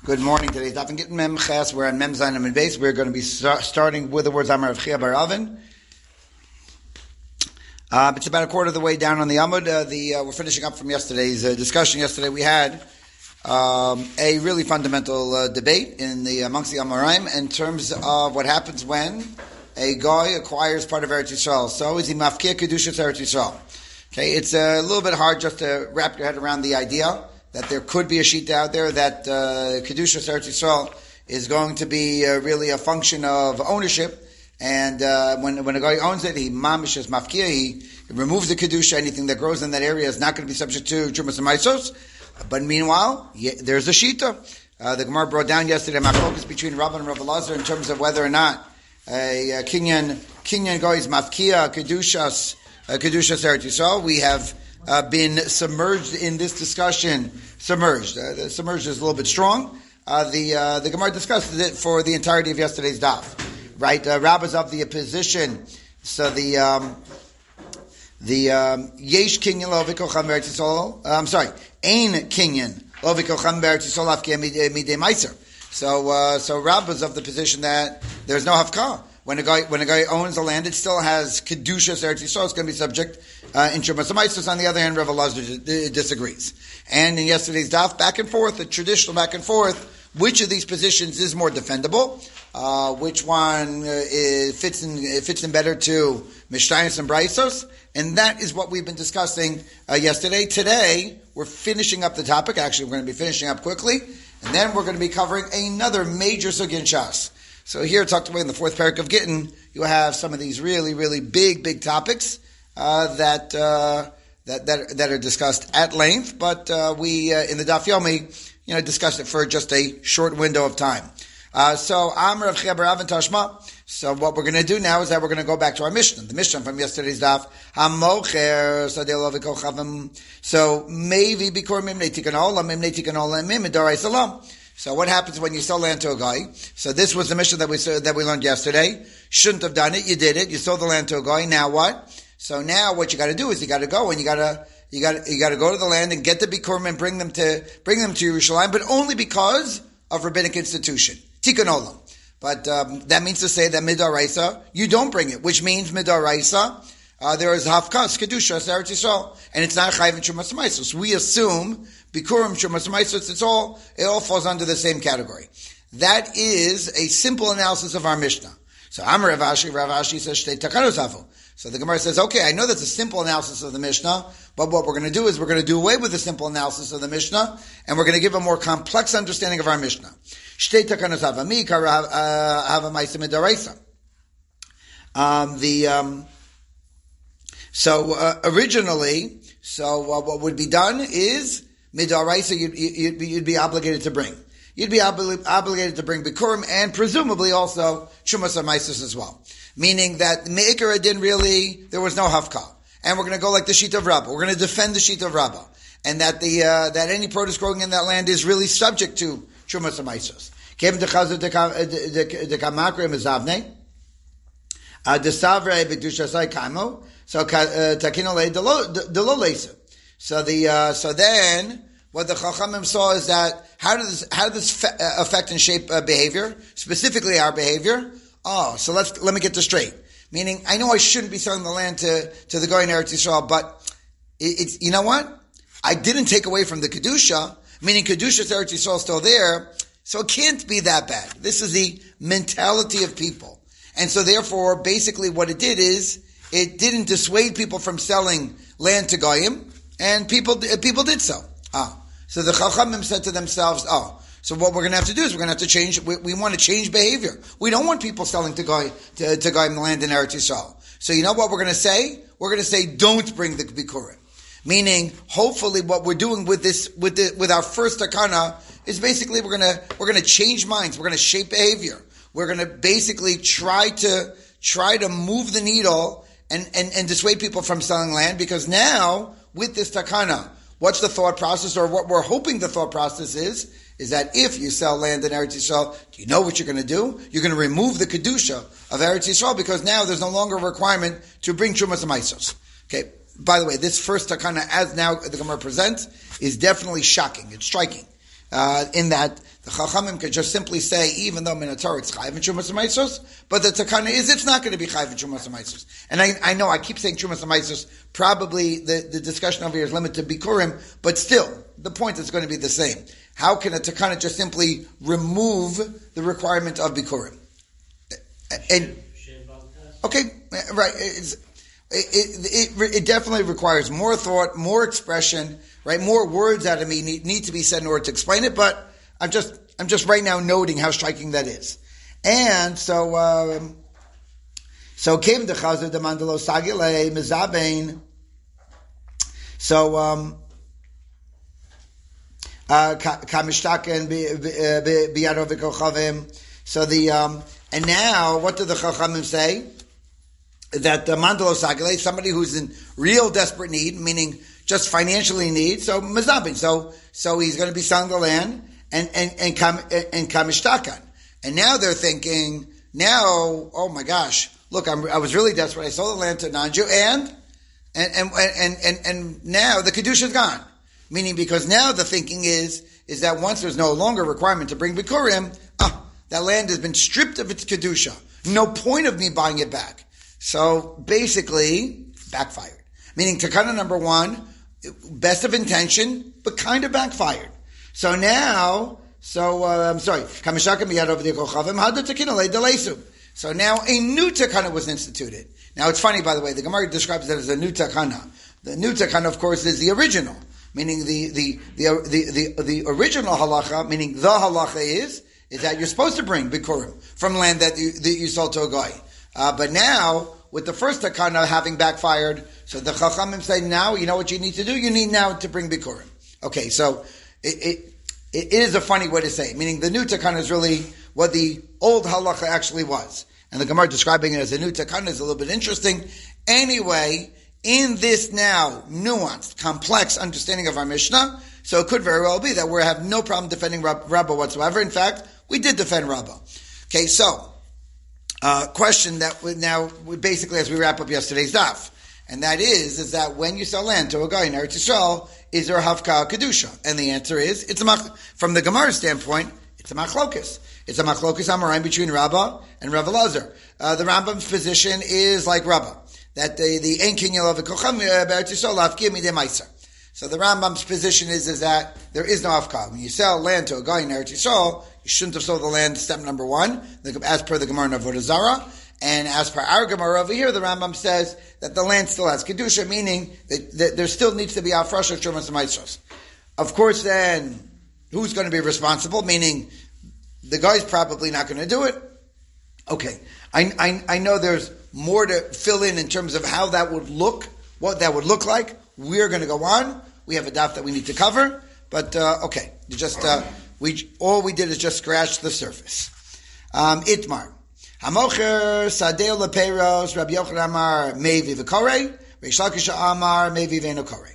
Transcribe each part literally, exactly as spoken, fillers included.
Good morning. Today's Daf and Gittin Mem Ches. We're on Mem Zayin and Mem Beis. We're going to be start, starting with the words Amar Rav Chia bar Avin. Uh, it's about a quarter of the way down on the Amud. Uh, the uh, we're finishing up from yesterday's uh, discussion. Yesterday we had um, a really fundamental uh, debate in the amongst the Amoraim in terms of what happens when a guy acquires part of Eretz Yisrael. So is he mafkia kedushas Eretz Yisrael? Okay, it's a little bit hard just to wrap your head around the idea that there could be a shita out there that uh, Kedushas Eretz Yisrael is going to be uh, really a function of ownership, and uh, when when a guy owns it, he mamish as mafkia, he removes the Kedusha, anything that grows in that area is not going to be subject to Trumas and Maisos. But meanwhile, yeah, there's a shita. Uh, the Gemara brought down yesterday my focus between Rabban and Rav Elazar in terms of whether or not a, a Kinyan, Kinyan guy is mafkia, Kedushas, uh, Kedushas Eretz Yisrael. We have Uh, been submerged in this discussion. Submerged. Uh, the submerged is a little bit strong. Uh, the uh, the Gemara discussed it for the entirety of yesterday's daf. Right? Uh, Rabbis of the position. So the um, the um, Yesh Kinyan lo v'kocham b'Eretz Yisrael. I'm sorry. Ein Kinyan lo v'kocham b'Eretz Yisrael afkei midei meiser. So uh, so Rabbis of the position that there's no hafkah. When a guy when a guy owns the land, it still has kedushas Eretz Yisrael. It's going to be subject uh, in Trumas Maisos. On the other hand, Rav Elazar d- disagrees. And in yesterday's daf, back and forth, the traditional back and forth, which of these positions is more defendable? Uh, which one uh, is, fits in fits in better to Mishnayos and Braisos? And that is what we've been discussing uh, yesterday. Today, we're finishing up the topic. Actually, we're going to be finishing up quickly, and then we're going to be covering another major sugya in Shas. So here, tucked away in the fourth parak of Gittin, you have some of these really, really big, big topics uh, that, uh, that that that are discussed at length. But uh, we, uh, in the Daf Yomi, you know, discussed it for just a short window of time. Uh, so Amar Rav Chia bar Avin Tashma. So what we're going to do now is that we're going to go back to our Mishnah, the Mishnah from yesterday's Daf. Hamocher sadelo v'kochavim. So maybe bikor mimnei tikkun olam, mimnei tikkun olam, mim edarai salam. So what happens when you sell land to a guy? So this was the mission that we that we learned yesterday. Shouldn't have done it. You did it. You sold the land to a guy. Now what? So now what you got to do is you got to go and you got to you got you got to go to the land and get the bikurim and bring them to bring them to Yerushalayim, but only because of rabbinic institution, tikkun olam. But um, that means to say that midaraisa you don't bring it, which means midaraisa uh, there is hafkas kedusha Eretz Yisrael, and it's not chayv and Trumas Maisos. We assume Bikurim, Trumas Maisos, it's all, it all falls under the same category. That is a simple analysis of our Mishnah. So Amar Rav Ashi, Rav Ashi says, Shtei takanos havu. So the Gemara says, okay, I know that's a simple analysis of the Mishnah, but what we're going to do is we're going to do away with the simple analysis of the Mishnah, and we're going to give a more complex understanding of our Mishnah. Shtei takanos havu, mi kara hava ma'isa midaraisa. Um, the, um, so, uh, originally, so uh, what would be done is, midaraisa, you'd, you'd, you'd be obligated to bring. You'd be obli- obligated to bring bikurim and presumably also Trumas Maisos as well. Meaning that Me'ikar Adin really, there was no hafkah. And we're going to go like the sheet of Rabbah. We're going to defend the sheet of Rabbah. And that the, uh, that any produce growing in that land is really subject to Trumas Maisos. Kevim dechazu dekamakrim izavne. Desavre b'dushasai kaimo. So, takinole delo leisa. So the uh, so then what the Chachamim saw is that how does how does this fe- affect and shape uh, behavior, specifically our behavior? Oh, so let's let me get this straight. Meaning, I know I shouldn't be selling the land to to the guy in Eretz Yisrael, but it, it's you know what? I didn't take away from the kedusha, meaning kedusha's Eretz Yisrael is still there, so it can't be that bad. This is the mentality of people, and so therefore, basically, what it did is it didn't dissuade people from selling land to goyim. And people people did so. Ah, so the Chachamim said to themselves, oh, so what we're going to have to do is we're going to have to change, we, we want to change behavior. We don't want people selling to Goy, to, to Goy in the land in Eretz Yisrael. So you know what we're going to say? We're going to say, don't bring the Bikurim. Meaning, hopefully what we're doing with this, with the, with our first takana is basically we're going to, we're going to change minds. We're going to shape behavior. We're going to basically try to, try to move the needle and, and, and dissuade people from selling land, because now, with this takana, what's the thought process, or what we're hoping the thought process is, is that if you sell land in Eretz Yisrael, do you know what you're going to do? You're going to remove the kedusha of Eretz Yisrael, because now there's no longer a requirement to bring Trumas Maisos. Okay. By the way, this first takana, as now the Gemara presents, is definitely shocking. It's striking, uh, in that the Chachamim could just simply say, even though Minotaur it's Chayv and Trumas Maisos, but the Takana is it's not going to be Chayv and Trumas Maisos. And I, I know I keep saying Trumas Maisos, probably the, the discussion over here is limited to Bikurim, but still, the point is going to be the same. How can a Takana just simply remove the requirement of Bikurim? And, okay, right, it's, It, it, it definitely requires more thought, more expression, right? More words out of me need, need to be said in order to explain it, but I'm just, I'm just right now noting how striking that is. And so, um, so came the Chazar de Mandalo Sagile, Mizabain. So, um, uh, Kamishtaken Biyarovik. So the, um, and now, what do the Chachamim say? That the Mandalo Sagile, somebody who's in real desperate need, meaning just financially in need, so Mizabin, so so he's going to be selling the land and and and kam, and kamishtakan. And now they're thinking, now, oh my gosh, look, I'm, I was really desperate. I sold the land to a non-Jew, and and and and and, and now the kedusha is gone. Meaning, because now the thinking is is that once there's no longer requirement to bring bikurim, ah, that land has been stripped of its kedusha. No point of me buying it back. So basically, backfired. Meaning, takana number one, best of intention, but kind of backfired. So now, so uh, I'm sorry. So now a new takana was instituted. Now it's funny, by the way, the Gemara describes it as a new takana. The new takana, of course, is the original, meaning the the the the the, the original halacha, meaning the halacha is is that you're supposed to bring bikurim from land that you, that you sold to a guy. Uh, but now, with the first takana having backfired, so the Chachamim say, now, you know what you need to do? You need now to bring Bikurim. Okay, so it, it, it is a funny way to say it, meaning the new takana is really what the old halacha actually was. And the Gemara describing it as a new takana is a little bit interesting. Anyway, in this now nuanced, complex understanding of our Mishnah, so it could very well be that we have no problem defending Rabbah whatsoever. In fact, we did defend Rabbah. Okay, so... Uh, question that we now, we basically, as we wrap up yesterday's daf, and that is, is that when you sell land to a guy in Eretz Yisrael, is there a Havka Kedusha? And the answer is, it's a mach, from the Gemara standpoint, it's a machlokus. It's a machlokus Amoraim between Rabbah and Rav Elazar. Uh, the Rambam's position is like Rabbah, that the, the Ein Kinyan of the Kocham Eretz Yisrael, Havkia Midei Meiser. So the Rambam's position is, is that there is no Havka. When you sell land to a guy in Eretz Yisrael, you shouldn't have sold the land, step number one, as per the Gemara in Avodah Zarah. And as per our Gemara over here, the Rambam says that the land still has Kedusha, meaning that, that there still needs to be Afresh of Trumas and Maitros. Of course, then, who's going to be responsible? Meaning, the guy's probably not going to do it. Okay. I, I, I know there's more to fill in in terms of how that would look, what that would look like. We're going to go on. We have a daf that we need to cover. But, uh, okay. Just, uh, we, all we did is just scratch the surface. Um, Itmar. Hamocher sadeo lepeiros Rabbi Yochanan Amar mevi v'korei Reish Lakish Amar mevi v'enokorei.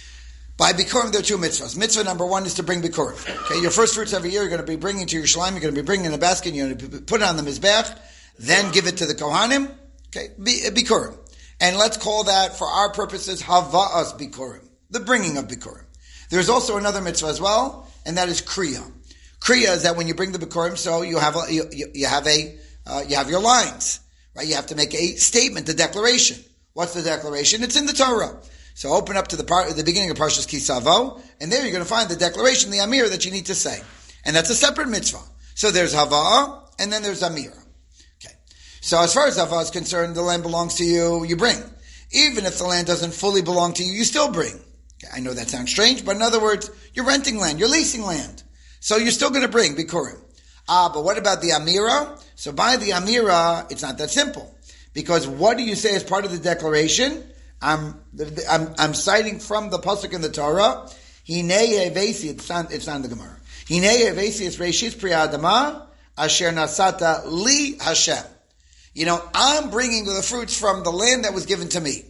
By bikurim there are two mitzvahs. Mitzvah number one is to bring bikurim. Okay, your first fruits every year you're going to be bringing to Yerushalayim. You're going to be bringing in a basket. You're going to put it on the mizbech, then give it to the kohanim. Okay, bikurim, and let's call that for our purposes hava'as bikurim, the bringing of bikurim. There's also another mitzvah as well, and that is kriya. Kriya is that when you bring the bikurim, so you have a, you, you have a Uh, you have your lines, right? You have to make a statement, a declaration. What's the declaration? It's in the Torah. So open up to the part, the beginning of Parshas Kisavo, and there you're going to find the declaration, the Amir that you need to say. And that's a separate mitzvah. So there's Hava'ah, and then there's Amira. Okay. So as far as Hava'ah is concerned, the land belongs to you, you bring. Even if the land doesn't fully belong to you, you still bring. Okay. I know that sounds strange, but in other words, you're renting land, you're leasing land. So you're still going to bring Bikurim. Ah, but what about the Amira? So by the Amira, it's not that simple. Because what do you say as part of the declaration? I'm, I'm, I'm citing from the Pasuk in the Torah, Hinei Hevesi, it's not, it's not in the Gemara. Hinei Hevesi is Reishis Priya Adama, Asher Nasata Li Hashem. You know, I'm bringing the fruits from the land that was given to me.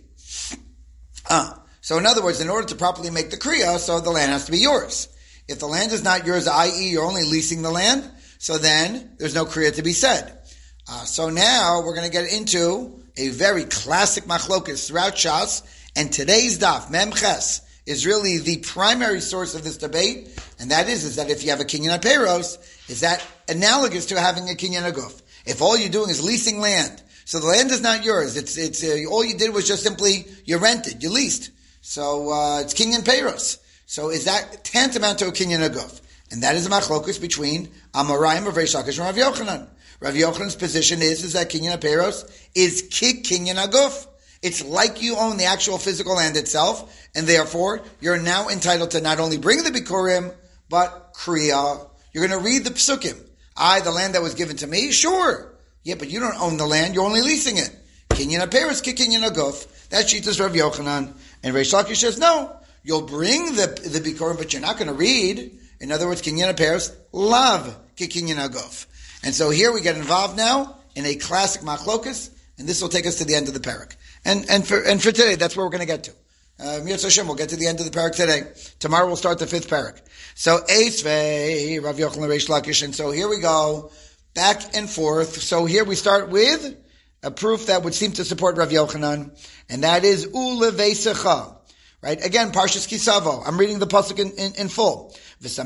Ah, so in other words, in order to properly make the Kriya, so the land has to be yours. If the land is not yours, that is you're only leasing the land, so then there's no kriya to be said. Uh, so now we're going to get into a very classic machlokas throughout Shas, and today's daf, Mem Ches, is really the primary source of this debate, and that is, is that if you have a kinyan aperos, is that analogous to having a kinyan aguf? If all you're doing is leasing land, so the land is not yours, it's, it's, uh, all you did was just simply, you rented, you leased. So, uh, it's kinyan peros. So is that tantamount to a kinyan aguf? And that is a machlokus between Amoraim of Reish Lakish and Rav Yochanan. Rav Yochanan's position is, is that kinyan aperos is kik kinyan aguf. It's like you own the actual physical land itself, and therefore, you're now entitled to not only bring the Bikurim, but Kriya. You're going to read the Psukim. I, the land that was given to me? Sure. Yeah, but you don't own the land, you're only leasing it. Kinyan aperos kik kinyan aguf. That sheet is Rav Yochanan. And Reish Lakish says, no, you'll bring the, the Bikurim, but you're not going to read. In other words, kinyan aperos, lav kik kinyan aguf. And so here we get involved now in a classic machlokus, and this will take us to the end of the parak. And and for and for today, that's where we're going to get to. Uh, Mirz Hashem, we'll get to the end of the parak today. Tomorrow we'll start the fifth parak. So Eisvei, Rav Yochanan, Reish Lakish, and so here we go, back and forth. So here we start with a proof that would seem to support Rav Yochanan, and that is Uleveisecha. Right? Again, Parshas Kisavo. I'm reading the pasuk in, in, in full. So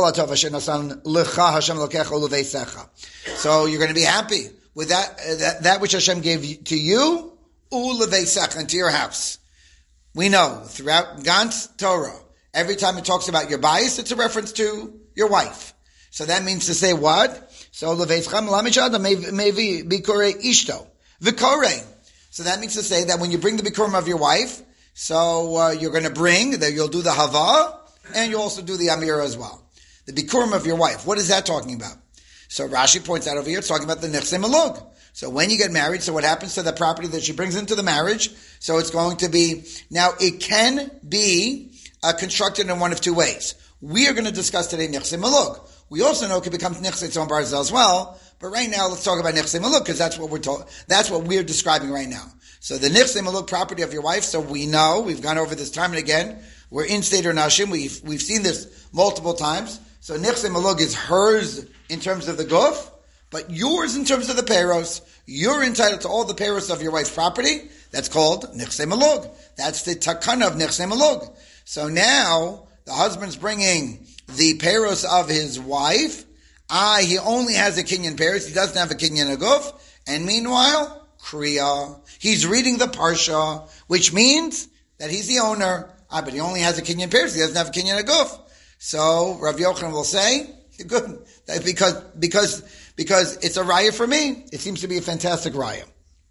you're going to be happy with that, uh, that, that which Hashem gave to you, Uleveisecha, into your house. We know throughout Gant's Torah, every time it talks about your bias, it's a reference to your wife. So that means to say what? So Uleveisecha Melamishada Mevi Bikore Ishto. Vikore. So that means to say that when you bring the Bikurim of your wife, so uh, you're going to bring, that you'll do the Hava, and you'll also do the Amira as well. The Bikurim of your wife. What is that talking about? So Rashi points out over here, it's talking about the Nechse Malug. So when you get married, so what happens to the property that she brings into the marriage? So it's going to be, now it can be uh, constructed in one of two ways. We are going to discuss today Nechse Malug. We also know it can become Nechse Tzon Barzel as well, but right now let's talk about Nechse Malug, because that's what we're talking, that's what we're describing right now. So the Nechse Malug property of your wife, so we know, we've gone over this time and again, we're in Seder Nashim, we've, we've seen this multiple times. So Nechse Malug is hers in terms of the guf, but yours in terms of the peros. You're entitled to all the peros of your wife's property. That's called Nechse Malug. That's the takana of Nechse Malug. So now, the husband's bringing the peros of his wife. Ah, he only has a kinyan peros, he doesn't have a kinyan aguf. And meanwhile, Kriya. He's reading the Parsha, which means that he's the owner. Ah, but he only has a kinyan peros, he doesn't have a kinyan aguf. So Rav Yochanan will say, good, because because because it's a raya for me. It seems to be a fantastic raya.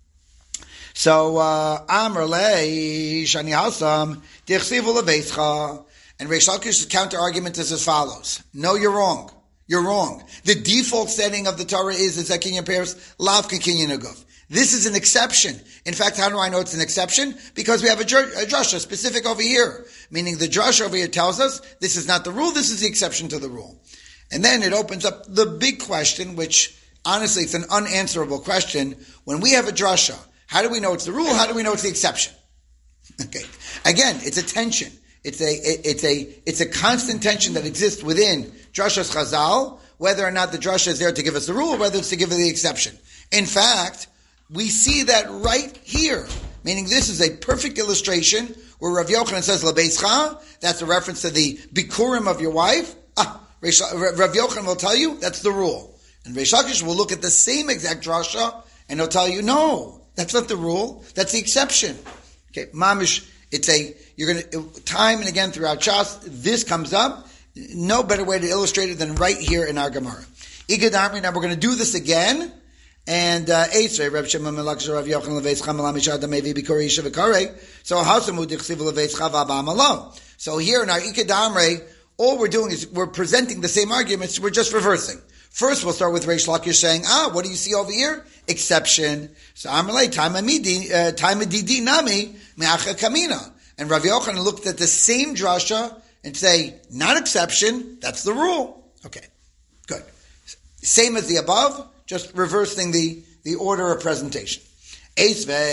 So Amar lei shani hasam dichsivu leveischa, and Reish Lakish's counter argument is as follows: no, you're wrong. You're wrong. The default setting of the Torah is is that kinyan peros lav kinyan aguf. This is an exception. In fact, how do I know it's an exception? Because we have a, a drasha specific over here. Meaning the drasha over here tells us this is not the rule, this is the exception to the rule. And then it opens up the big question, which honestly it's an unanswerable question. When we have a drasha, how do we know it's the rule? How do we know it's the exception? Okay. Again, it's a tension. It's a, it, it's a, it's a constant tension that exists within drashas Chazal, whether or not the drasha is there to give us the rule, or whether it's to give us the exception. In fact, we see that right here, meaning this is a perfect illustration where Rav Yochanan says Lebeischa, that's a reference to the Bikurim of your wife. Ah, Rav Yochanan will tell you that's the rule. And Reish Lakish will look at the same exact drasha and he'll tell you, no, that's not the rule, that's the exception. Okay, mamish, it's a, you're gonna, time and again throughout Shas, this comes up, no better way to illustrate it than right here in our Gemara. Igad Amri, now we're going to do this again. And Eitzrei, Reb Shimon Melachsher Rav Yochanan Leveis Chamal Mishad Mevi Bikori Yishav Karei. So Hasamu Dichsiv Leveis Chava Ba'amalo. So here in our Ikadamre, all we're doing is we're presenting the same arguments. We're just reversing. First, we'll start with Reish Lakish saying, "Ah, what do you see over here? Exception." So Amalei Taimamidi Taimedidi Nami Meacha Kamina. And Rav Yochanan looked at the same drasha and say, "Not exception. That's the rule." Okay, good. Same as the above. Just reversing the, the order of presentation. Okay.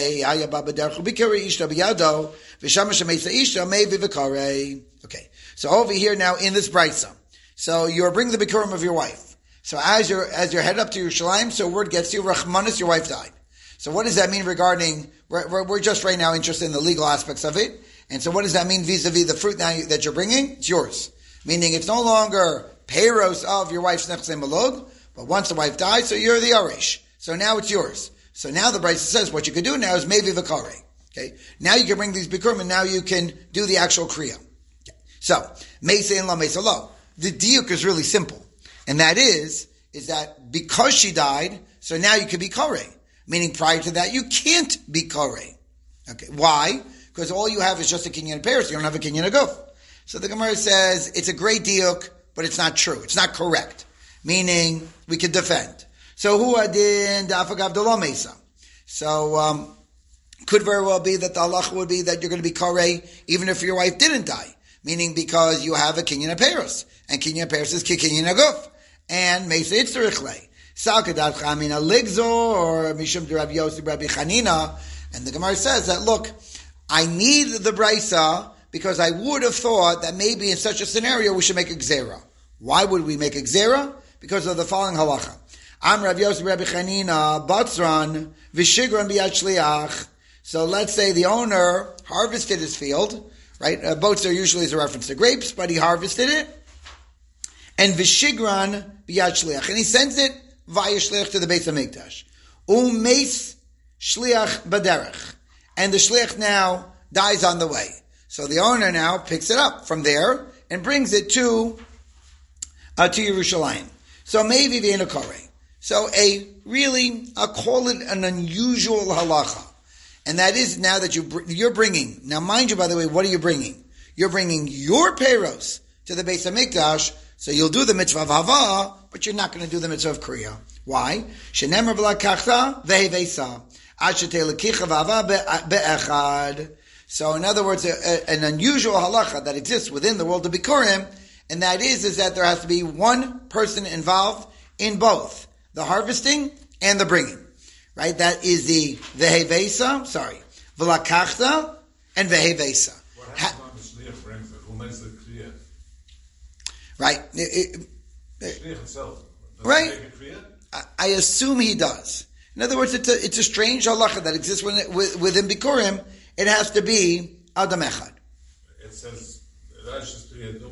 So over here now in this brisa. So you're bringing the Bikurim of your wife. So as you're, as you're headed up to Yerushalayim, so word gets to you, Rachmanis, your wife died. So what does that mean regarding, we're, we're just right now interested in the legal aspects of it. And so what does that mean vis-a-vis the fruit now that you're bringing? It's yours. Meaning it's no longer peiros of your wife's nechse malug, but once the wife dies, so you're the Arish. So now it's yours. So now the Brisa says what you can do now is maybe v'karei. Okay? Now you can bring these bikurim and now you can do the actual kriya. Okay. So, mesa and la mesa lo. The diuk is really simple. And that is, is that because she died, so now you can be karei. Meaning prior to that, you can't be karei. Okay. Why? Because all you have is just a kinyan peiros. You don't have a kinyan aguf. So the Gemara says, it's a great diuk, but it's not true. It's not correct. Meaning, we can defend. So who adin da'afagav delo mesa. So, um, could very well be that the halacha would be that you're going to be karei even if your wife didn't die. Meaning because you have a kinyan peiros. And kinyan peiros is kinyan aguf. And mesa itzterichle. Salkadat chamina ligzor or mishum de Rabbi Yossi Rabbi Chanina. And the Gemara says that, look, I need the brisa because I would have thought that maybe in such a scenario we should make a gzera. Why would we make a gzera? Because of the following halacha. Am Rav Yosef Rabbi Chanina batzran v'shigran biyad shliach. So let's say the owner harvested his field, right? Uh, boats are usually as a reference to grapes, but he harvested it. And v'shigran biyad shliach. And he sends it via shliach to the Beis HaMikdash. Umeis shliach baderech. And the shliach now dies on the way. So the owner now picks it up from there and brings it to uh, to Yerushalayim. So maybe v'enu karei. So a really, I'll call it an unusual halacha. And that is now that you, you're bringing, now mind you by the way, what are you bringing? You're bringing your peiros to the Beis HaMikdash, so you'll do the mitzvah of hava, but you're not going to do the mitzvah of kriya. Why? Shenemar b'lakachta vehevesa. Ashetei lekicha v'hava be'echad. So in other words, a, a, an unusual halacha that exists within the world of Bikurim, and that is, is that there has to be one person involved in both the harvesting and the bringing. Right? That is the vehevesa, sorry, v'lakachta and vehevesa. What happens when the shliach brings it? Who makes the kriya? Right. It, it, the shliach itself. Does right. It make a kriya? I, I assume he does. In other words, it's a, it's a strange halacha that exists within, within Bikurim. It has to be Adam Echad. It says, it's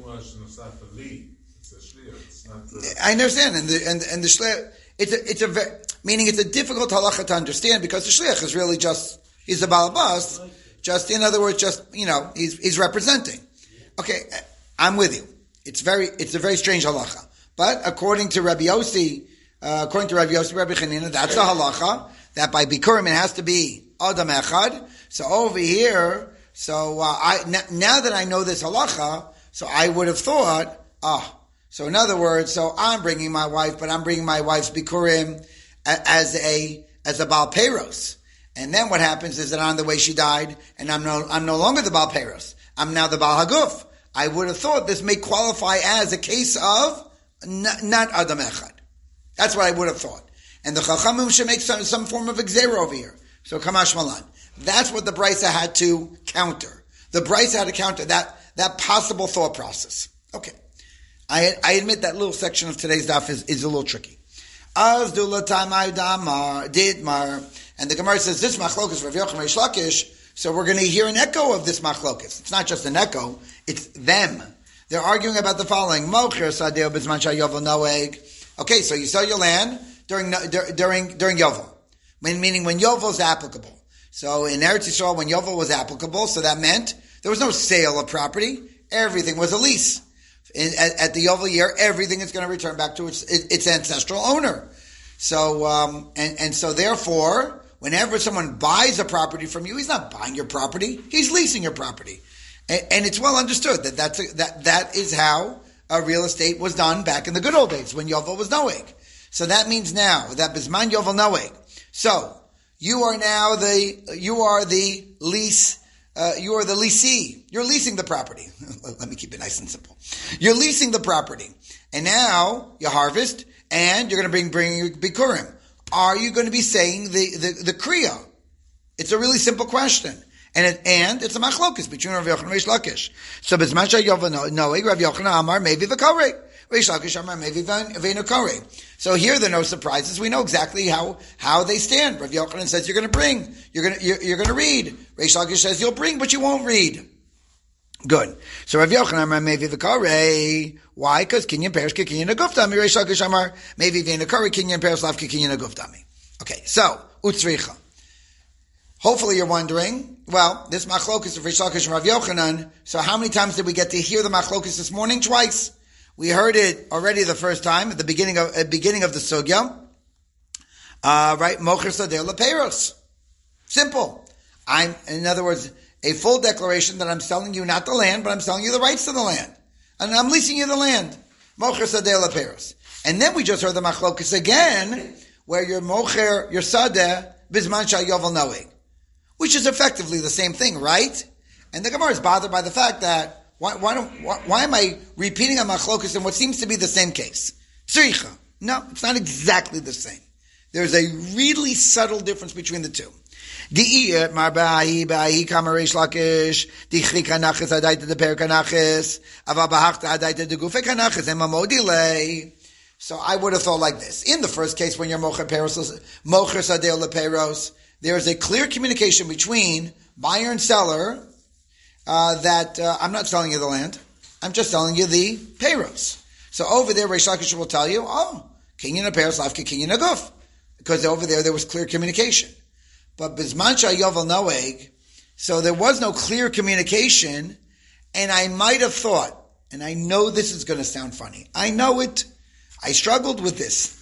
a shliach. It's not the... I understand. And the, and, and the shliach, it's a, it's a very, meaning it's a difficult halacha to understand because the shliach is really just, he's a balabas, just, in other words, just, you know, he's, he's representing. Okay, I'm with you. It's very, it's a very strange halacha. But according to Rabbi Yossi, uh, according to Rabbi Yossi, Rabbi Chanina, that's the halacha, that by Bikurim it has to be Adam Echad. So over here, so uh, I n- now that I know this halacha, so I would have thought, ah, so in other words, so I'm bringing my wife, but I'm bringing my wife's Bikurim as a as a Baal Peiros. And then what happens is that on the way she died, and I'm no I'm no longer the Baal Peiros. I'm now the Baal Haguf. I would have thought this may qualify as a case of n- not Adam Echad. That's what I would have thought. And the Chachamim should make some, some form of exera over here. So Kamash Malan. That's what the Brisa had to counter. The Brisa had to counter that, that possible thought process. Okay. I, I admit that little section of today's daf is, is a little tricky. Didmar. And the Gemara says, this machlokas Rav Yochanan Reish Lakish, so we're going to hear an echo of this machlokas. It's not just an echo, it's them. They're arguing about the following. Okay, so you sell your land during during during Yovel. Meaning when Yovel is applicable. So in Eretz Yisrael, when Yovel was applicable, so that meant there was no sale of property. Everything was a lease. In, at, at the Yovel year, everything is going to return back to its its ancestral owner. So um, and and so therefore, whenever someone buys a property from you, he's not buying your property; he's leasing your property. And, and it's well understood that that's a, that that is how uh, real estate was done back in the good old days when Yovel was Noeg. So that means now that Bisman Yovel Noeg. So you are now the you are the lease. Uh, you are the leasee. You're leasing the property. Let me keep it nice and simple. You're leasing the property, and now you harvest, and you're going to bring bring your bikurim. Are you going to be saying the the, the kriya? It's a really simple question. And it, and it's a machlokas between Rav Yochanan and Reish Lakish. So Bisman Yovel Noeg, Rav Yochanan Amar maybe v'karei, Reish Lakish Amar maybe v'einu karei. So here there are no surprises. We know exactly how, how they stand. Rav Yochanan says you're going to bring, you're going to you're, you're going to read. Reish Lakish says you'll bring, but you won't read. Good. So Rav Yochanan Amar Mevi v'karei. Why? Because kinyan perish kinyan aguftami. Reish Lakish Amar Mevi v'inakari kinyan perish lav kinyan aguftami. Okay, so utzricha. Hopefully you're wondering, well, this machlokus of Reish Lakish and Rav Yochanan, so how many times did we get to hear the machlokus this morning? Twice. We heard it already the first time at the beginning of at beginning of the sugya. Uh, right? Mocher sadeh lepeiros. Simple. I'm, in other words, a full declaration that I'm selling you not the land, but I'm selling you the rights to the land. And I'm leasing you the land. Mocher sadeh lepeiros. And then we just heard the machlokus again, where you're mocher, you're sadeh, bizman shayovel noeg. Which is effectively the same thing, right? And the Gemara is bothered by the fact that why, why, don't, why, why am I repeating a machlokus in what seems to be the same case? Tzricha. No, it's not exactly the same. There's a really subtle difference between the two. So I would have thought like this. In the first case, when you're mocher peros, mocher sadeh leperos, there is a clear communication between buyer and seller uh, that uh, I'm not selling you the land, I'm just selling you the peros. So over there, Reish Lakish will tell you, oh, kinyan peros lavke kinyan aguf, because over there there was clear communication. But bizman shayovel noeg, so there was no clear communication, and I might have thought, and I know this is going to sound funny, I know it, I struggled with this.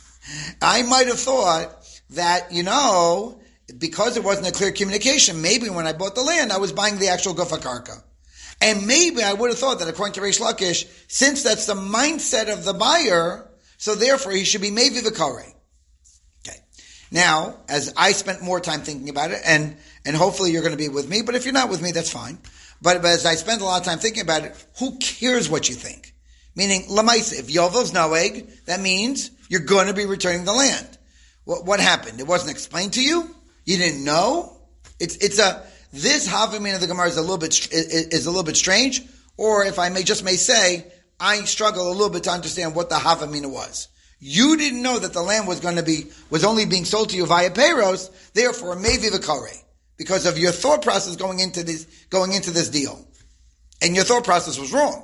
I might have thought that, you know, because there wasn't a clear communication, maybe when I bought the land, I was buying the actual Gufa Karka. And maybe I would have thought that according to Reish Lakish, since that's the mindset of the buyer, so therefore he should be Mevi V'karei. Okay. Now, as I spent more time thinking about it, and, and hopefully you're going to be with me, but if you're not with me, that's fine. But, but as I spent a lot of time thinking about it, who cares what you think? Meaning, Lamaisa, if Yovel's Noeg, that means you're going to be returning the land. What, what happened? It wasn't explained to you? You didn't know? It's it's a this Havamina of the Gemara is a little bit is a little bit strange, or if I may just may say, I struggle a little bit to understand what the Havamina was. You didn't know that the land was going to be was only being sold to you via Peiros, therefore Mevi V'karei, because of your thought process going into this going into this deal, and your thought process was wrong.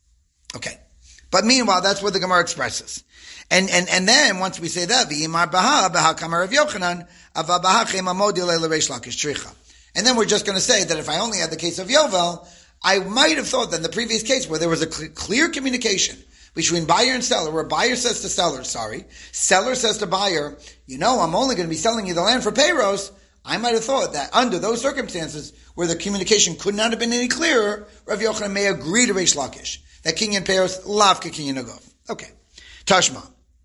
Okay, but meanwhile, that's what the Gemara expresses. And, and, and then, once we say that, V'yimar baha, baha kamar Rav Yochanan, ava baha chema modi le'le Reish Lakish tricha. And then we're just going to say that if I only had the case of Yovel, I might have thought that in the previous case where there was a cl- clear communication between buyer and seller, where buyer says to seller, sorry, seller says to buyer, you know, I'm only going to be selling you the land for payros, I might have thought that under those circumstances, where the communication could not have been any clearer, Rav Yochanan may agree to Reish Lakish, that kinyan payros lavka kinyan agov. Okay. Tashma.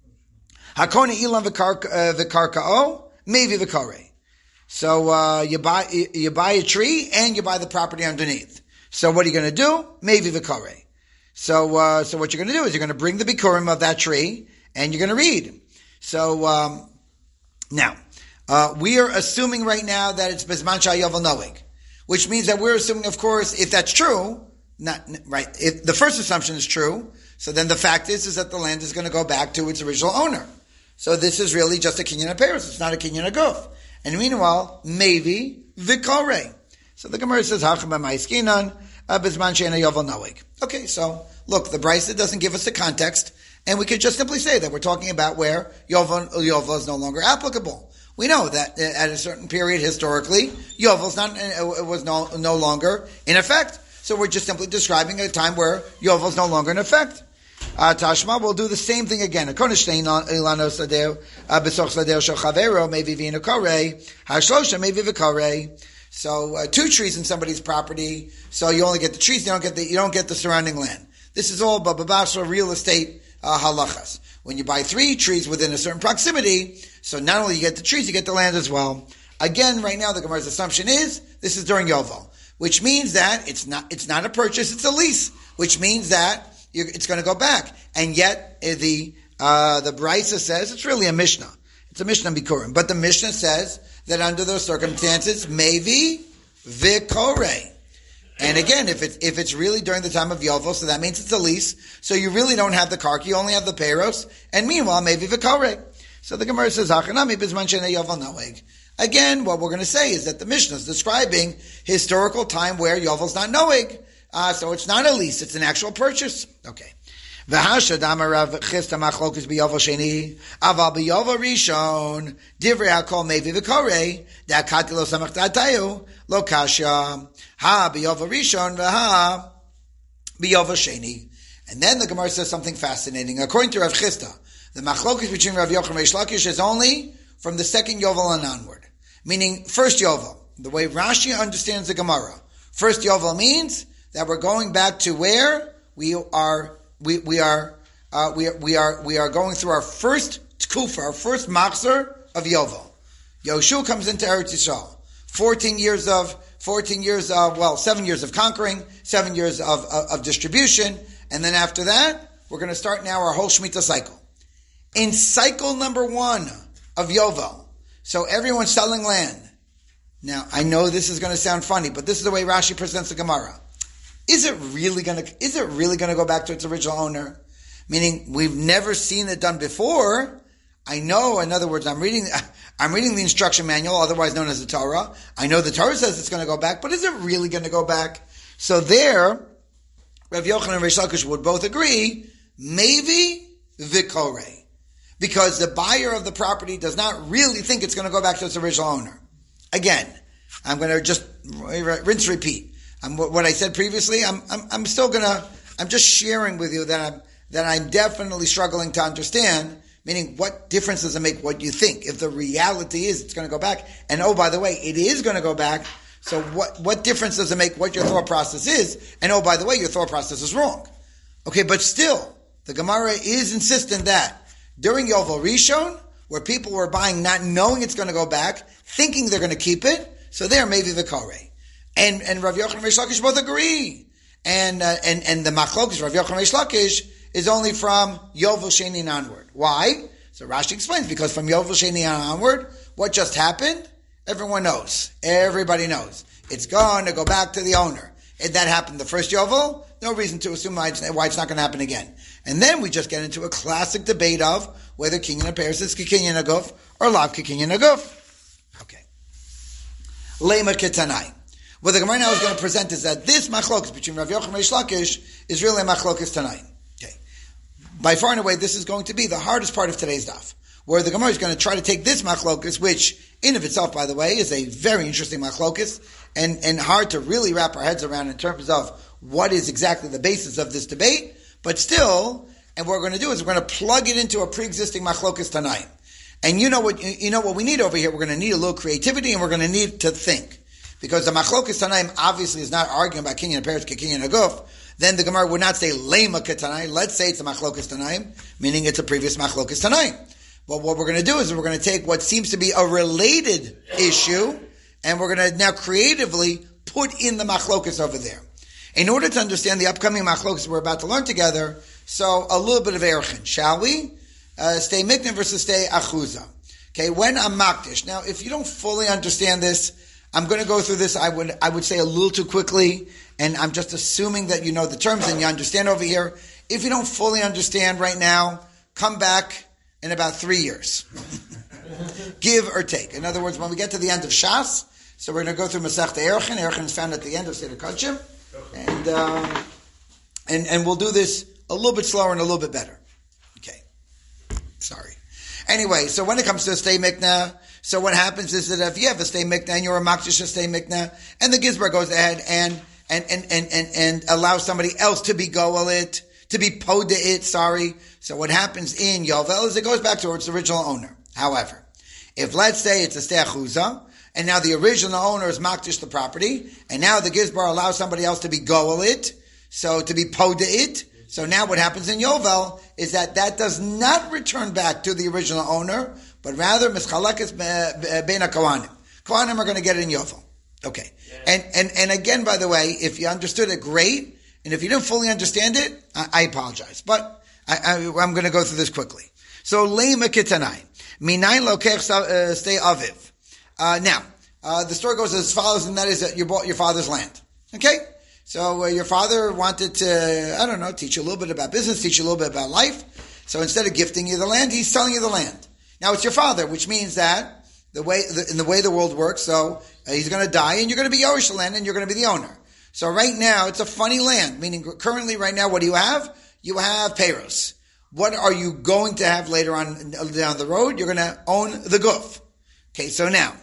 Hakoni ilan v'karka'o, maybe v'karei. So, uh, you buy, you buy a tree and you buy the property underneath. So what are you going to do? Maybe v'karei. So, uh, so what you're going to do is you're going to bring the bikurim of that tree and you're going to read. So, um, now, uh, we are assuming right now that it's bezman shayovel noeg, which means that we're assuming, of course, if that's true, not, right, if the first assumption is true, so then the fact is, is that the land is going to go back to its original owner. So this is really just a kinyan peiros. It's not a kinyan aguf. And meanwhile, maybe v'karei. So the Gemara says, "Hacham ma'askinan bezman she'ena yovel noeg." Okay, so look, the Brisa doesn't give us the context, and we could just simply say that we're talking about where yovel, yovel is no longer applicable. We know that at a certain period historically, yovel is not it was no no longer in effect. So we're just simply describing a time where yovel is no longer in effect. Uh, Tashma will do the same thing again. So uh, two trees in somebody's property, so you only get the trees, you don't get the you don't get the surrounding land. This is all bababasra real estate uh, halachas. When you buy three trees within a certain proximity, so not only you get the trees, you get the land as well. Again, right now the Gemara's assumption is this is during Yovel, which means that it's not it's not a purchase, it's a lease, which means that You're, it's going to go back, and yet uh, the uh, the Brisa says it's really a Mishnah. It's a Mishnah Bikurim, but the Mishnah says that under those circumstances, maybe v'korei. And again, if it's if it's really during the time of Yovel, so that means it's a lease. So you really don't have the karka, you only have the peiros, and meanwhile, maybe v'korei. So the Gemara says, "Hachanami bizman she'ena Yovel noeg." Again, what we're going to say is that the Mishnah is describing historical time where Yovel's not noeg. Uh, so it's not a lease, it's an actual purchase. Okay. V'hashad amarav chista machlokes biyovel sheni, aval biyovel rishon, divrei hakol mevi v'korei, da'akati lo samach da'atayu, lo kasha, ha biyovel rishon, v'ha biyovel sheni. And then the Gemara says something fascinating. According to Rav Chista, the machlokes between Rav Yochanan and Reish Lakish is only from the second Yovel and onward. Meaning, first Yovel. The way Rashi understands the Gemara. First Yovel means that we're going back to where we are, we, we are, uh, we, we are, we are going through our first tkufa, our first machzor of Yovel. Yoshua comes into Eretz Yisrael. Fourteen years of, fourteen years of, well, seven years of conquering, seven years of, of, of distribution, and then after that, we're going to start now our whole Shemitah cycle. In cycle number one of Yovel, so everyone's selling land. Now, I know this is going to sound funny, but this is the way Rashi presents the Gemara. Is it really going to, is it really going to go back to its original owner? Meaning, we've never seen it done before. I know, in other words, I'm reading, I'm reading the instruction manual, otherwise known as the Torah. I know the Torah says it's going to go back, but is it really going to go back? So there, Rav Yochanan and Reish Lakish would both agree, maybe Vikorei. Because the buyer of the property does not really think it's going to go back to its original owner. Again, I'm going to just rinse, repeat. I'm, what I said previously, I'm, I'm, I'm still going to, I'm just sharing with you that I'm, that I'm definitely struggling to understand, meaning what difference does it make what you think? If the reality is it's going to go back, and oh, by the way, it is going to go back, so what, what difference does it make what your thought process is? And oh, by the way, your thought process is wrong. Okay, but still, the Gemara is insistent that during Yovel Rishon, where people were buying not knowing it's going to go back, thinking they're going to keep it, so there may be Vikorei. And, and Rav Yochanan and Reish Lakish both agree. And, uh, and, and the Machlokes, Rav Yochanan and Reish Lakish, is only from Yovel Sheni and onward. Why? So Rashi explains, because from Yovel Sheni and onward, what just happened? Everyone knows. Everybody knows. It's going to go back to the owner. If that happened the first Yovel, no reason to assume why it's, why it's not going to happen again. And then we just get into a classic debate of whether Kinyan Peres is Kinyan Aguf or Lav Kinyan Aguf. Okay. Lema Ketanai. What the Gemara now is going to present is that this machlokas between Rav Yochanan and Reish Lakish is really a machlokas Tanai. Okay. By far and away, this is going to be the hardest part of today's daf, where the Gemara is going to try to take this machlokas, which in of itself, by the way, is a very interesting machlokas, and, and hard to really wrap our heads around in terms of what is exactly the basis of this debate, but still, and what we're going to do is we're going to plug it into a pre-existing machlokas Tanaim. And you know what, you know what we need over here? We're going to need a little creativity, and we're going to need to think. Because the machlokas Tanaim obviously is not arguing about Kinyan Peres Kinyan Aguf. Then the Gemara would not say Lema Ketanai. Let's say it's a machlokas Tanaim, meaning it's a previous machlokas Tanaim. But what we're going to do is we're going to take what seems to be a related issue, and we're going to now creatively put in the machlokas over there. In order to understand the upcoming machlokas we're about to learn together, so a little bit of erchin, shall we? Uh, stay mikna versus stay achuza. Okay, when I'm makdish. Now, if you don't fully understand this, I'm going to go through this, I would I would say a little too quickly, and I'm just assuming that you know the terms and you understand over here. If you don't fully understand right now, come back in about three years. Give or take. In other words, when we get to the end of Shas, so we're going to go through Masechta Erchin. Erchin is found at the end of Seder Kodshim. And, um, and, and we'll do this a little bit slower and a little bit better. Okay. Sorry. Anyway, so when it comes to a stay mikna, so what happens is that if you have a stay mikna and you're a makdish a stay mikna, and the gizbar goes ahead and, and, and, and, and, and allows somebody else to be goel it, to be poda it, sorry. So what happens in Yovel is it goes back to its original owner. However, if let's say it's a stay achuza, and now the original owner is makdish the property, and now the gizbar allows somebody else to be goel it, so to be poda it. So now what happens in Yovel is that that does not return back to the original owner, but rather mischalakis beina kohanim. Kohanim are going to get it in Yovel. Okay. Yeah. And, and, and again, by the way, if you understood it, great. And if you didn't fully understand it, I, I apologize. But I, I, I'm going to go through this quickly. So, leima kitanai. Minayin lokech stay aviv. Uh, now, uh, the story goes as follows, and that is that you bought your father's land. Okay? So, uh, your father wanted to, I don't know, teach you a little bit about business, teach you a little bit about life. So instead of gifting you the land, he's selling you the land. Now, it's your father, which means that the way, the, in the way the world works, so uh, he's going to die, and you're going to be Yorish the land, and you're going to be the owner. So right now, it's a funny land, meaning currently right now, what do you have? You have Peiros. What are you going to have later on down the road? You're going to own the guf. Okay, so now,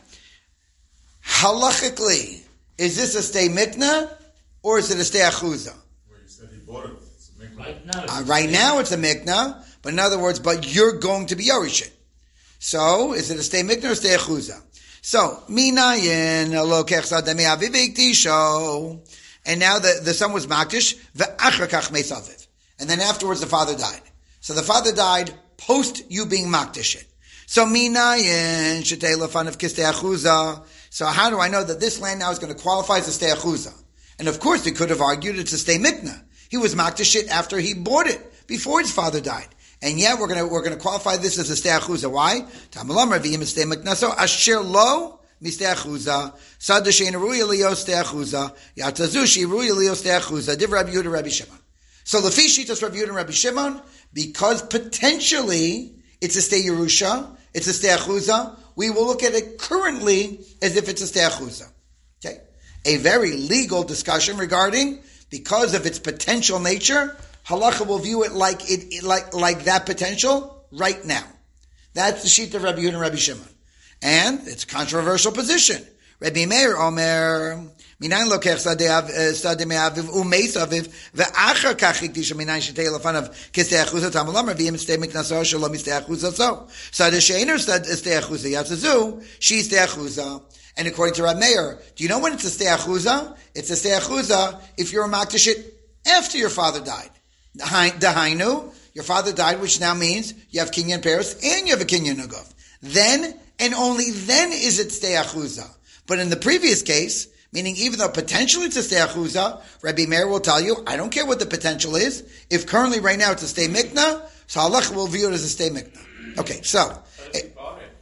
halachically, is this a stay mikna or is it a stay achuzah? Well, you said he bought it. It's a mikvah. Right now, Uh, right now it's a mikna, but in other words, but you're going to be yorish it. So, is it a stay mikna or stay achuzah? So, minayin lokech sademi avivik tisho, and now the, the son was makdish, ve'achar kach meis aviv. And then afterwards the father died. So the father died post you being makdish it. So minayin shetei lefan of kistei achuzah. So how do I know that this land now is going to qualify as a stay achuzah? And of course we could have argued it's a stay mikna. He was makdish it after he bought it, before his father died. And yet we're going to, we're going to qualify this as a stay achuzah. Why? Tamalam raviyim stay mikna. So asher lo mistei achuzah. Sadashein ruya liyo stay achuzah. Yatazushi ruya liyo stay achuzah. Div Rabbi Yehuda Rabbi Shimon. So the Fishitas Rabbi Yehuda and Rabbi Shimon, because potentially it's a stay Yerusha, it's a stay achuzah, we will look at it currently as if it's a stay achuzah. Okay? A very legal discussion regarding, because of its potential nature, halacha will view it like it, like, like that potential right now. That's the sheet of Rabbi Yehuda and Rabbi Shimon. And it's a controversial position. Rabbi Meir Omer, Minayin lokech sadeh me'aviv u'meis aviv ve'achar kach hikdisha minayin shetei lefanav kistei achuzah tamalam raviyim stei miknaso shalom stei achuzah so. Sadeh she'ener stei achuzah yatzazu, she stei achuzah. And according to Rabbi Meir, do you know when it's a stei achuzah? It's a stei achuzah if you're a makdish it after your father died. Dahainu, your father died, which now means you have kinyan Paris and you have a kinyan Nagov. Then, and only then is it stei achuzah. But in the previous case, meaning even though potentially it's a stay achuzah, Rabbi Meir will tell you, I don't care what the potential is. If currently right now it's a stay mikna, so Allah will view it as a stay mikna. Okay, so. But if he bought it,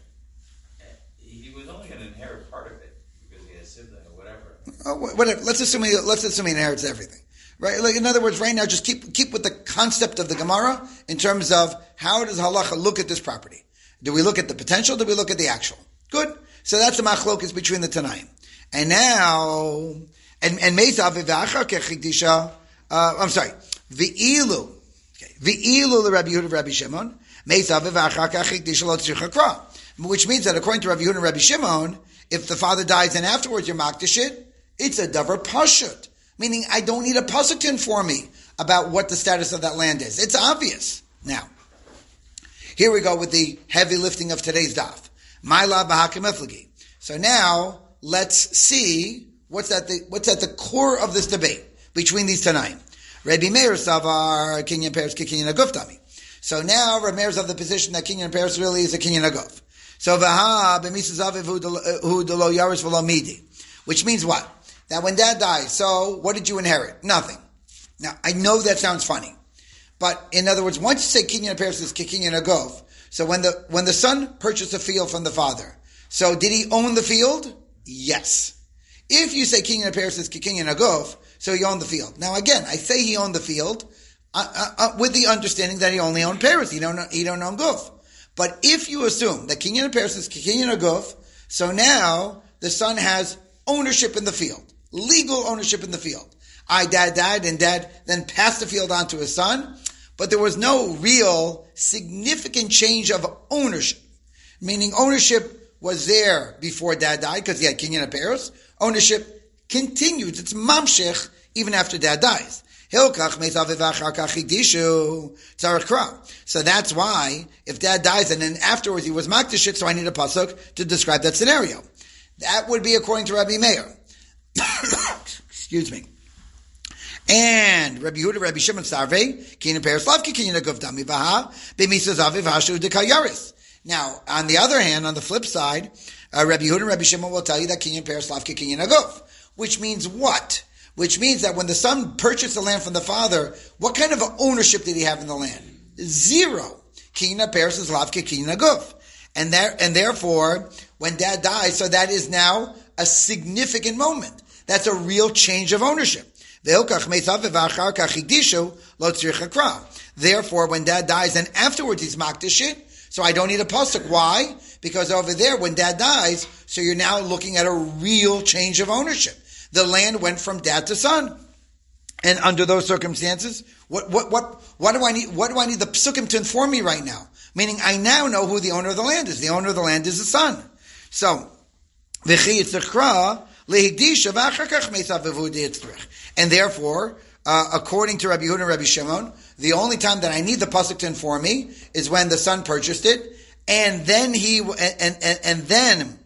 he was only going to inherit part of it because he had sibling or whatever. Oh, whatever. Let's assume he, let's assume he inherits everything. Right? Like in other words, right now, just keep keep with the concept of the Gemara in terms of how does halacha look at this property? Do we look at the potential? Do we look at the actual? Good. So that's the machlokas between the Tanaim. And now, and and Meisav v'achar kechikdisha. I'm sorry, v'ilu, okay, v'ilu the Rabbi Yehuda of Rabbi Shimon. Meisav v'achar kechikdisha lo tzricha kra. Which means that according to Rabbi Yehuda and Rabbi Shimon, if the father dies and afterwards you're makdish it, it's a davar pashut. Meaning, I don't need a pasuk to inform me about what the status of that land is. It's obvious. Now, here we go with the heavy lifting of today's daf. Ma'ila b'hakim eflagi. So now, let's see what's at the what's at the core of this debate between these Tanaim. Rabbi Meir savar kinyan peres kinyan aguf tami. So now Rabbi Meir's of the position that kinyan peres really is a kinyan aguf. So v'ha b'misas aviv hu delo yaris v'lo midi, which means what? That when dad dies, so what did you inherit? Nothing. Now I know that sounds funny, but in other words, once you say kinyan peres is kinyan aguf, so when the when the son purchased a field from the father, so did he own the field? Yes. If you say kinyan peres is kinyan aguf, so he owned the field. Now again, I say he owned the field uh, uh, with the understanding that he only owned peres. He don't he don't own guf. But if you assume that kinyan peres is kinyan aguf, so now the son has ownership in the field, legal ownership in the field. I dad died and dad then passed the field on to his son, but there was no real significant change of ownership. Meaning ownership was there before dad died because he had kinyan peres. Ownership continues. It's mamshech even after dad dies. So that's why if dad dies and then afterwards he was makdish it, so I need a pasuk to describe that scenario. That would be according to Rabbi Meir. Excuse me. And Rabbi Yehuda, Rabbi Shimon Sarvei, kinyan peres lavki kinyan aguf dami vaha b'misas aviv hashu dekayaris. Now, on the other hand, on the flip side, uh, Rabbi Yehuda and Rabbi Shimon will tell you that kinyan peres lavki kinyan aguf, which means what? Which means that when the son purchased the land from the father, what kind of ownership did he have in the land? Zero. Kinyan peres is lavki kinyan aguf. And there, and therefore, when dad dies, so that is now a significant moment. That's a real change of ownership. Therefore, when dad dies and afterwards he's makdish it, so I don't need a pasuk. Why? Because over there, when dad dies, so you're now looking at a real change of ownership. The land went from dad to son. And under those circumstances, what, what, what, what do I need, what do I need the psukim to inform me right now? Meaning I now know who the owner of the land is. The owner of the land is the son. So, and therefore, uh, according to Rabbi Yehuda and Rabbi Shimon, the only time that I need the pasuk to inform me is when the son purchased it, and then he, and, and, and then,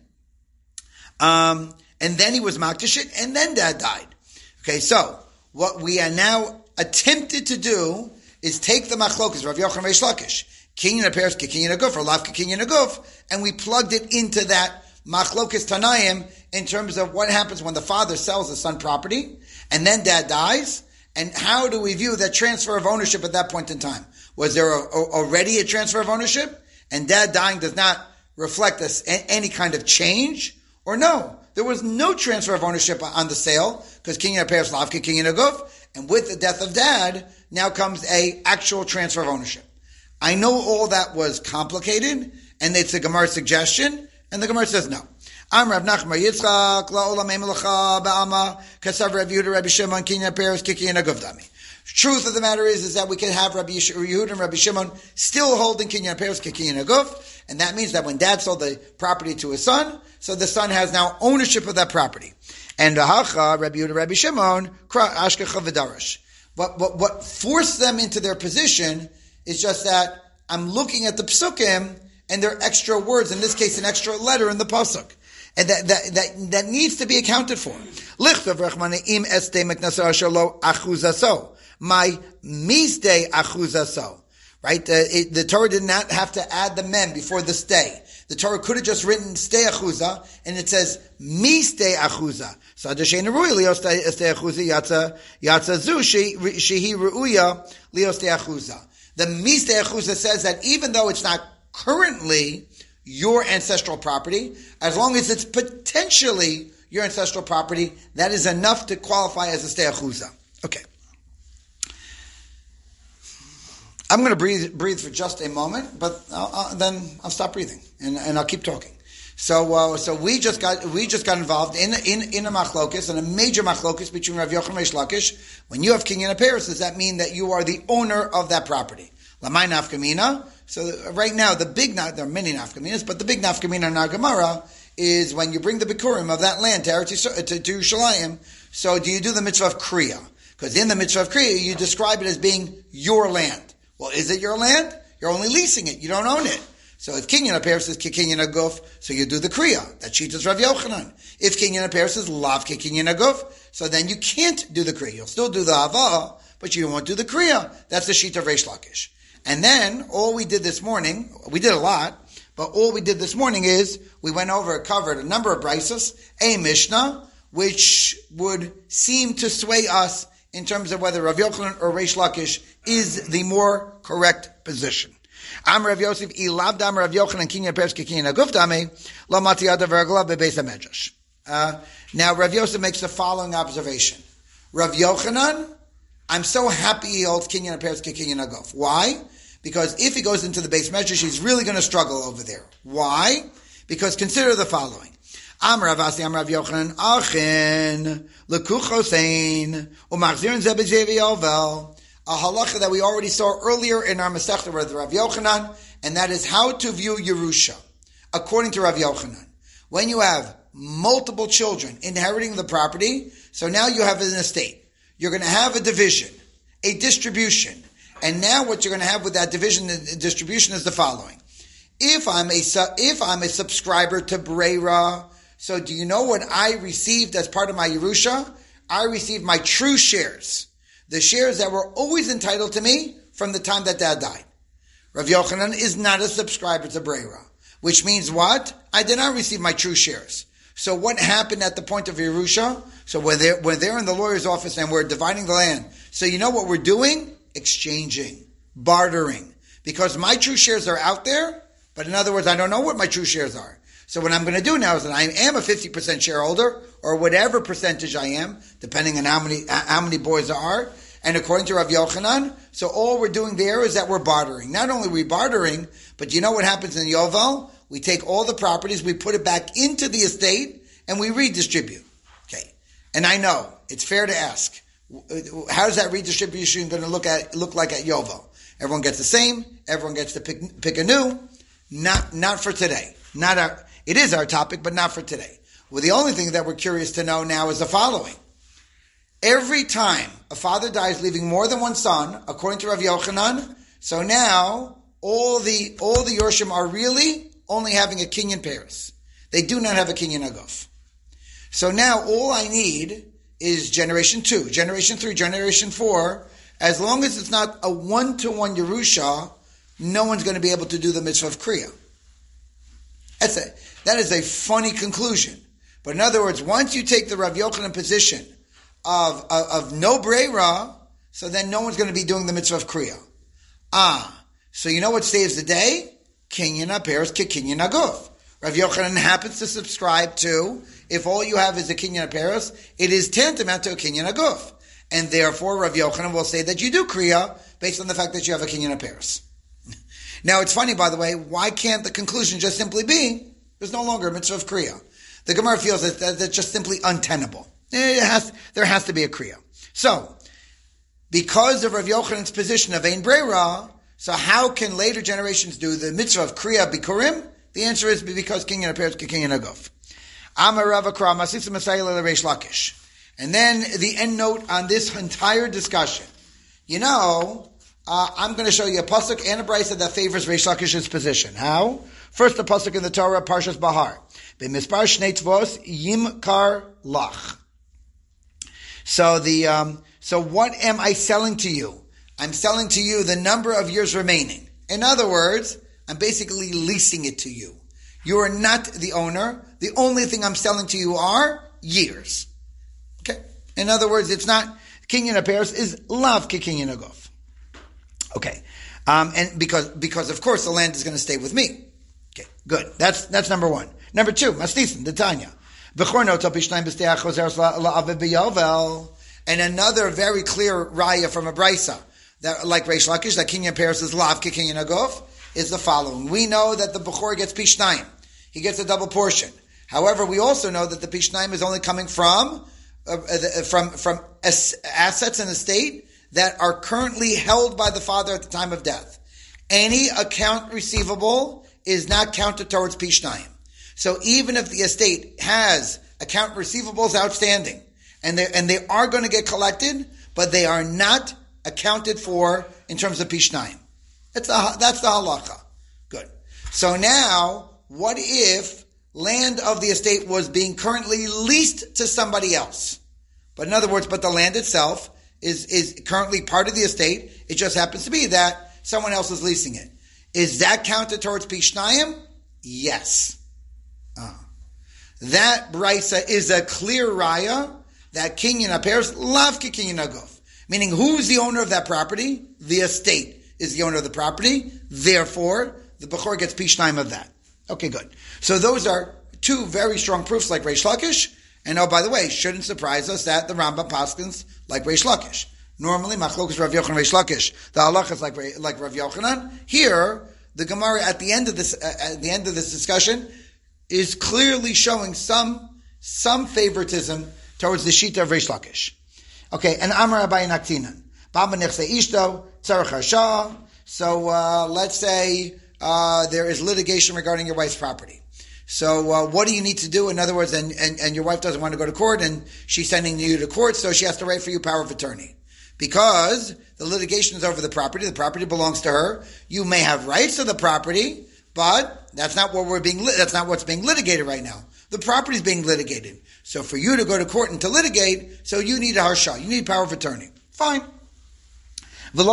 um, and then he was makdish it, and then dad died. Okay, so, what we are now attempted to do is take the machlokas, Rav Yochanan Reish Lakish, kinyan appears kinyan aguf, or lav kinyan aguf, and we plugged it into that machlokas Tanaim in terms of what happens when the father sells the son property, and then dad dies, and how do we view that transfer of ownership at that point in time? Was there a, a, already a transfer of ownership, and dad dying does not reflect this, a, any kind of change, or no? There was no transfer of ownership on the sale, because kinyan appears lavka kinyan aguf, and with the death of dad, now comes a actual transfer of ownership. I know all that was complicated, and it's a Gemara suggestion, and the Gemara says no. Am Rav Nachman Yitzchak la'olam emelacha ba'ama kasav Rav Yehuda Rabbi Shimon kinyan appears kinyan aguf dami. Truth of the matter is, is that we can have Rabbi Yehuda and Rabbi Shimon still holding kinyan appears kinyan aguf, and that means that when dad sold the property to his son, so the son has now ownership of that property. And Hacha, Rabbi Yehuda, Rabbi Shimon, Ashkecha v'darash. What, what, what forced them into their position is just that I'm looking at the psukim, and there are extra words, in this case an extra letter in the pasuk. And that, that, that, that needs to be accounted for. Lichtav rachmana im este meknasa ashalo achuzaso. My misde achuzaso. Right? The, it, the Torah did not have to add the mem before the stay. The Torah could have just written stay achuza, and it says mi stay achuza. So adashein ruya lios stay achuza yatsa yatsa zu shehi ruya lios stay achuza. The mi stay achuza says that even though it's not currently your ancestral property, as long as it's potentially your ancestral property, that is enough to qualify as a stay achuza. Okay. I'm going to breathe, breathe for just a moment, but I'll, I'll, then I'll stop breathing and, and I'll keep talking. So, uh, so we just got we just got involved in in in a machlokus, and a major machlokus between Rav Yochanan Reish Lakish. When you have kinyan appearance, does that mean that you are the owner of that property? Lamai nafkamina. So right now, the big there are many nafkaminas, but the big nafkamina in our Gemara is when you bring the bikurim of that land to to, to, to Yerushalayim. So, do you do the mitzvah of kriya? Because in the mitzvah of kriya, you describe it as being your land. Well, is it your land? You're only leasing it. You don't own it. So if kinyan appears as kinyan aguf, so you do the kriya. That sheet is Rav Yochanan. If kinyan appears as lav kinyan aguf, so then you can't do the kriya. You'll still do the hava, but you won't do the kriya. That's the sheet of Reish Lakish. And then all we did this morning, we did a lot, but all we did this morning is we went over, covered a number of braisos, a mishnah, which would seem to sway us in terms of whether Rav Yochanan or Reish Lakish is the more correct position. Am Rav Yosef ilav dam Rav Yochanan kinyan pers kinyan aguf dame la matiyada vergla bebeis hamedrash. Now Rav Yosef makes the following observation: Rav Yochanan, I'm so happy he holds kinyan pers kinyan aguf. Why? Because if he goes into the base medrash, he's really going to struggle over there. Why? Because consider the following. Am Rav Asi Am Rav Yochanan achin lekuchosein umachzirin zebezevi yovel. A halacha that we already saw earlier in our Masechta with Rav Yochanan, and that is how to view Yerusha, according to Rav Yochanan. When you have multiple children inheriting the property, so now you have an estate. You're going to have a division, a distribution, and now what you're going to have with that division and distribution is the following. If I'm a if I'm a subscriber to Breira, so do you know what I received as part of my Yerusha? I received my true shares. The shares that were always entitled to me from the time that dad died. Rav Yochanan is not a subscriber to Breira, which means what? I did not receive my true shares. So what happened at the point of Yerusha? So when they're, when they're in the lawyer's office and we're dividing the land, so you know what we're doing? Exchanging, bartering. Because my true shares are out there, but in other words, I don't know what my true shares are. So what I'm going to do now is that I am a fifty percent shareholder, or whatever percentage I am, depending on how many how many boys there are. And according to Rav Yochanan, so all we're doing there is that we're bartering. Not only are we bartering, but you know what happens in Yovel? We take all the properties, we put it back into the estate, and we redistribute. Okay. And I know, it's fair to ask, how is that redistribution going to look at look like at Yovel? Everyone gets the same, everyone gets to pick, pick a new, not not for today. Not our, it is our topic, but not for today. Well, the only thing that we're curious to know now is the following. Every time a father dies leaving more than one son, according to Rav Yochanan, so now all the all the Yorshim are really only having a Kinyan Paris. They do not have a Kinyan Aguf. So now all I need is generation two, generation three, generation four. As long as it's not a one-to-one Yerusha, no one's going to be able to do the mitzvah of Kriya. That's a, that is a funny conclusion. But in other words, once you take the Rav Yochanan position of, of, of no Breira, so then no one's going to be doing the mitzvah of Kriya. Ah, so you know what saves the day? Kinyan HaPeres Kinyan HaGuf. Rav Yochanan happens to subscribe to, if all you have is a Kinyan HaPeres, it is tantamount to a Kinyan HaGuf. And therefore, Rav Yochanan will say that you do Kriya based on the fact that you have a Kinyan HaPeres. Now, it's funny, by the way, why can't the conclusion just simply be, there's no longer a mitzvah of Kriya? The Gemara feels that, that that's just simply untenable. It has, there has to be a Kriya. So, because of Rav Yochanan's position of Ein Breira, so how can later generations do the mitzvah of Kriya Bikurim? The answer is because Kinyan HaPeres Kinyan HaGuf. Amar Rav Akra Masisa Masayil Reish Lakish. And then the end note on this entire discussion. You know, uh, I'm going to show you a pasuk and a brisa that favors Reish Lakish's position. How? First, the pasuk in the Torah, Parshas Bahar. B'mispar shnei tzvos yimkar lach. So the um, so what am I selling to you? I'm selling to you the number of years remaining. In other words, I'm basically leasing it to you. You are not the owner. The only thing I'm selling to you are years. Okay. In other words, it's not Kinyan HaPeres is lav ki Kinyan HaGuf. Okay. Um, and because because of course the land is going to stay with me. Okay. Good. That's that's number one. Number two, Mastisin, the Tanya. And another very clear raya from a brisa that, like Reish Lakish, that Kinyan HaPeres is lav ki Kinyan HaGuf, is the following. We know that the Bechor gets Pishnayim. He gets a double portion. However, we also know that the Pishnayim is only coming from uh, from from as, assets in the estate that are currently held by the father at the time of death. Any account receivable is not counted towards Pishnayim. So even if the estate has account receivables outstanding, and they and they are going to get collected, but they are not accounted for in terms of Pishnayim. That's the, that's the halacha. Good. So now, what if land of the estate was being currently leased to somebody else? But in other words, but the land itself is, is currently part of the estate. It just happens to be that someone else is leasing it. Is that counted towards Pishnayim? Yes. Uh, that brisa is a clear raya that Kinyan HaPeres lav ki Kinyan HaGuf. Meaning, who's the owner of that property? The estate is the owner of the property. Therefore, the Bechor gets Pishnayim of that. Okay, good. So those are two very strong proofs like Reish Lakish. And oh, by the way, shouldn't surprise us that the Rambam paskins like Reish Lakish. Normally, Machlokas Rav Yochanan Reish Lakish. The halacha is like, like Rav Yochanan. Here, the Gemara at the end of this, uh, at the end of this discussion is clearly showing some, some favoritism towards the Shita of Reish Lakish. Okay, and Amar Abayin Aktinan. Baba Nechse Ishto, Tzarech Harsha. So, uh, let's say, uh, there is litigation regarding your wife's property. So, uh, what do you need to do? In other words, and, and, and your wife doesn't want to go to court, and she's sending you to court, so she has to write for you power of attorney. Because the litigation is over the property, the property belongs to her. You may have rights to the property, but that's not what we're being, that's not what's being litigated right now. The property is being litigated. So for you to go to court and to litigate, so you need a harsha, you need power of attorney. Fine. If,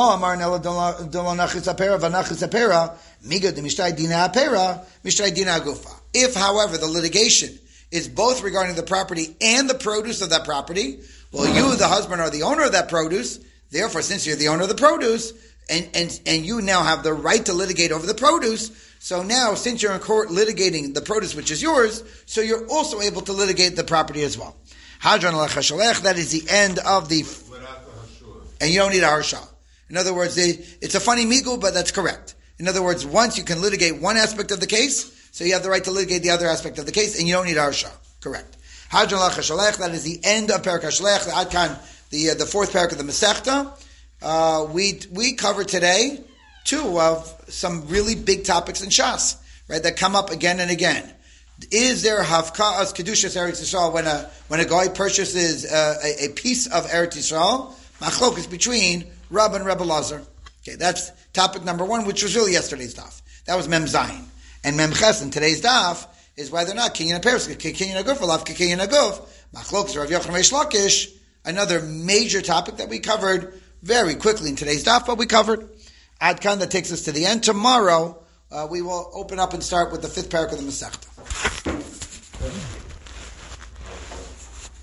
however, the litigation is both regarding the property and the produce of that property, well, you, the husband, are the owner of that produce. Therefore, since you're the owner of the produce, and, and, and you now have the right to litigate over the produce, so now, since you're in court litigating the produce which is yours, so you're also able to litigate the property as well. That is the end of the... And you don't need a harsha. In other words, they, it's a funny migu, but that's correct. In other words, once you can litigate one aspect of the case, so you have the right to litigate the other aspect of the case, and you don't need a harsha. Correct. Hadran Lach HaShalech, that is the end of Perek HaShalech, the Adkan, the, uh, the fourth Perek of the Masechta. Uh, we, we cover today two of some really big topics in Shas, right, that come up again and again. Is there Havka'as Kedushas Eretz Yisrael when a, when a guy purchases uh, a, a piece of Eretz Yisrael? Machlokas between Rab and Rebbe Lazar. Okay, that's topic number one, which was really yesterday's daf. That was Mem Zayin. And Mem Ches in today's daf is whether or not Kinyan HaPeres, Kinyan HaGuf, Alav Kinyan HaGuf, Machlokas Rav Yochanan Reish Lakish, another major topic that we covered very quickly in today's daf, but we covered. Adkan, that takes us to the end. Tomorrow, uh, we will open up and start with the fifth parak of the Masechta.